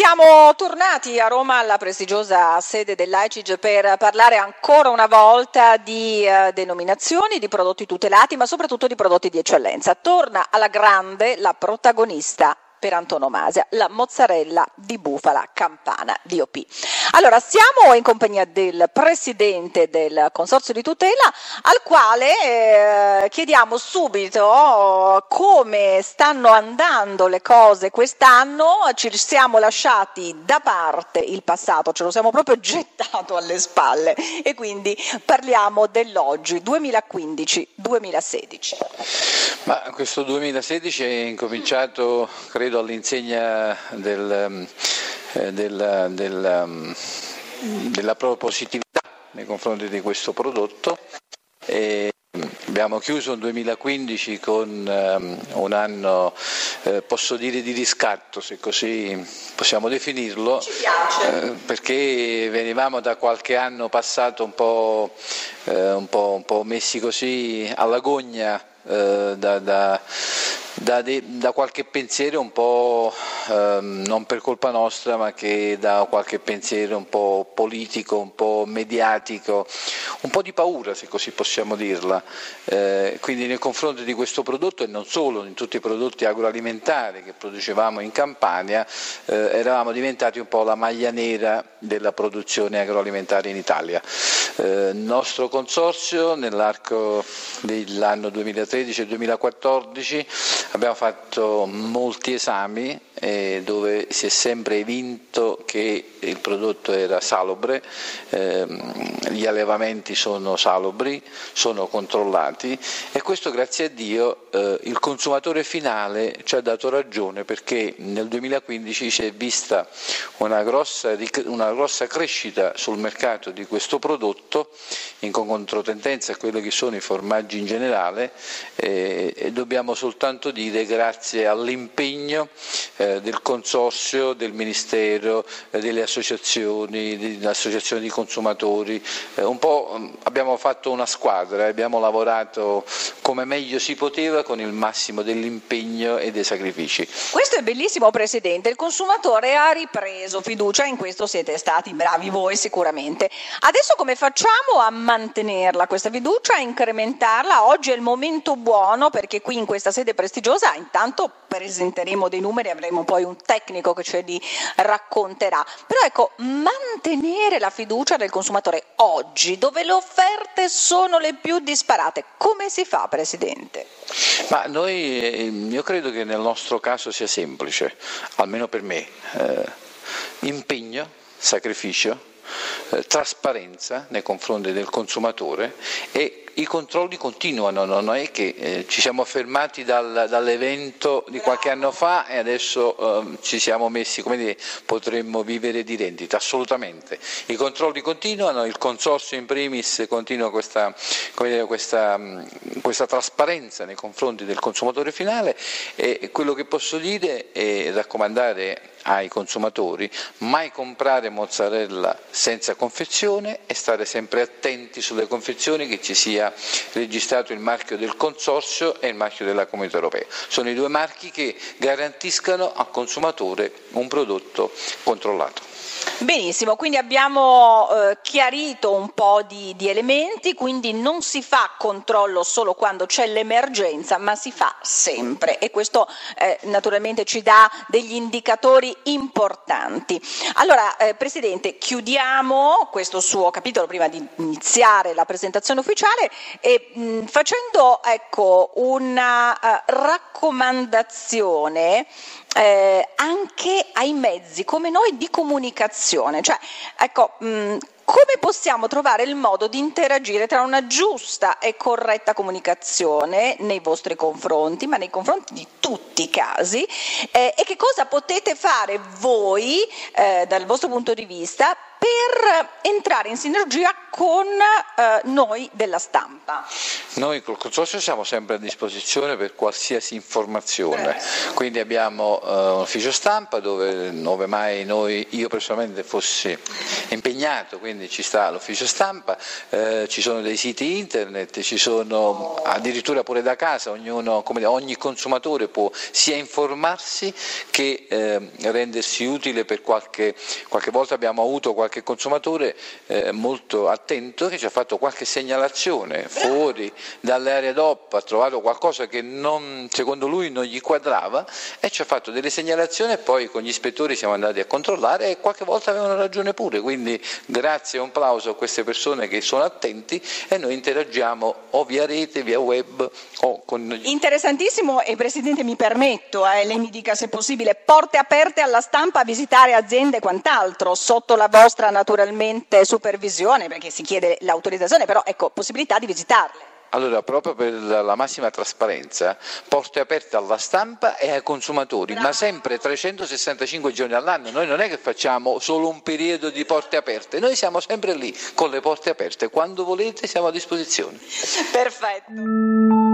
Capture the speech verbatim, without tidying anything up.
Siamo tornati a Roma alla prestigiosa sede dell'A C I G per parlare ancora una volta di eh, denominazioni, di prodotti tutelati, ma soprattutto di prodotti di eccellenza. Torna alla grande la protagonista per antonomasia, la mozzarella di bufala campana D O P. Allora, siamo in compagnia del presidente del consorzio di tutela, al quale eh, chiediamo subito come stanno andando le cose quest'anno. Ci siamo lasciati da parte il passato, ce lo siamo proprio gettato alle spalle e quindi parliamo dell'oggi, duemilaquindici duemilasedici. Ma questo duemilasedici è incominciato, credo, all'insegna del, eh, del, del, della propositività nei confronti di questo prodotto. E abbiamo chiuso un duemilaquindici con um, un anno, eh, posso dire, di riscatto, se così possiamo definirlo. Ci piace. Eh, perché venivamo da qualche anno passato un po', eh, un po', un po' messi così alla gogna eh, da, da Da, de, da qualche pensiero un po' ehm, non per colpa nostra, ma che da qualche pensiero un po' politico, un po' mediatico, un po' di paura, se così possiamo dirla. Eh, quindi nei confronti di questo prodotto, e non solo, in tutti i prodotti agroalimentari che producevamo in Campania, eh, eravamo diventati un po' la maglia nera della produzione agroalimentare in Italia. Eh, il nostro consorzio nell'arco dell'anno duemilatredici e duemilaquattordici abbiamo fatto molti esami eh, dove si è sempre evinto che il prodotto era salobre, ehm, gli allevamenti sono salubri, sono controllati, e questo, grazie a Dio, eh, il consumatore finale ci ha dato ragione, perché nel duemilaquindici si è vista una grossa, una grossa crescita sul mercato di questo prodotto in controtendenza a quello che sono i formaggi in generale, eh, e dobbiamo soltanto dire grazie all'impegno eh, del consorzio, del Ministero, eh, delle associazioni, delle associazioni di consumatori. Eh, un po' abbiamo fatto una squadra, abbiamo lavorato come meglio si poteva con il massimo dell'impegno e dei sacrifici. Questo è bellissimo, Presidente, il consumatore ha ripreso fiducia, in questo siete stati bravi voi sicuramente. Adesso come facciamo a mantenerla questa fiducia, a incrementarla? Oggi è il momento buono, perché qui in questa sede prestigiosa intanto presenteremo dei numeri, avremo poi un tecnico che ce li racconterà. Però ecco, mantenere la fiducia del consumatore oggi, dove le offerte sono le più disparate, come si fa, Presidente? Ma noi, io credo che nel nostro caso sia semplice, almeno per me, eh, impegno, sacrificio, eh, trasparenza nei confronti del consumatore, e i controlli continuano. Non è che eh, ci siamo fermati dal, dall'evento di qualche anno fa e adesso eh, ci siamo messi, come dire, potremmo vivere di rendita. Assolutamente. I controlli continuano, il consorzio in primis continua questa, come dire, questa, questa trasparenza nei confronti del consumatore finale, e quello che posso dire è raccomandare ai consumatori: mai comprare mozzarella senza confezione e stare sempre attenti sulle confezioni che ci sia registrato il marchio del consorzio e il marchio della Comunità Europea. Sono i due marchi che garantiscono al consumatore un prodotto controllato. Benissimo, quindi abbiamo eh, chiarito un po' di, di elementi, quindi non si fa controllo solo quando c'è l'emergenza, ma si fa sempre, e questo eh, naturalmente ci dà degli indicatori importanti. Allora, eh, Presidente, chiudiamo questo suo capitolo prima di iniziare la presentazione ufficiale e mh, facendo ecco una uh, raccomandazione Eh, anche ai mezzi come noi di comunicazione, cioè ecco mh, come possiamo trovare il modo di interagire tra una giusta e corretta comunicazione nei vostri confronti, ma nei confronti di tutti i casi, eh, e che cosa potete fare voi eh, dal vostro punto di vista per entrare in sinergia con eh, noi della stampa. Noi col consorzio siamo sempre a disposizione per qualsiasi informazione, quindi abbiamo uh, un ufficio stampa dove, dove mai noi, io personalmente fossi impegnato, quindi ci sta l'ufficio stampa, eh, ci sono dei siti internet, ci sono addirittura pure da casa, ognuno, come dire, ogni consumatore può sia informarsi che eh, rendersi utile per qualche, qualche volta abbiamo avuto qualche consumatore eh, molto attento che ci ha fatto qualche segnalazione fuori dalle aree D O P, ha trovato qualcosa che non, secondo lui non gli quadrava e ci ha fatto delle segnalazioni e poi con gli ispettori siamo andati a controllare e qualche volta avevano ragione pure, quindi grazie e un plauso a queste persone che sono attenti e noi interagiamo o via rete, via web o con... Interessantissimo e Presidente mi permetto, eh, lei mi dica se è possibile, porte aperte alla stampa a visitare aziende e quant'altro sotto la vostra naturalmente supervisione perché si chiede l'autorizzazione, però ecco possibilità di visitarle. Allora, proprio per la massima trasparenza, porte aperte alla stampa e ai consumatori, Bravo. Ma sempre trecentosessantacinque giorni all'anno. Noi non è che facciamo solo un periodo di porte aperte, noi siamo sempre lì con le porte aperte. Quando volete siamo a disposizione. Perfetto.